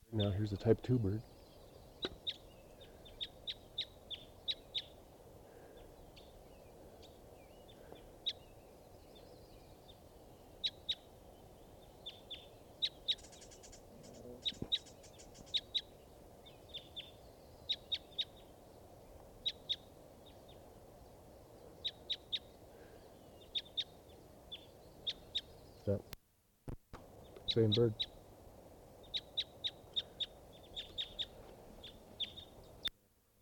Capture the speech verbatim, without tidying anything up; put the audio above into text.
Now here's a type two bird. That same bird.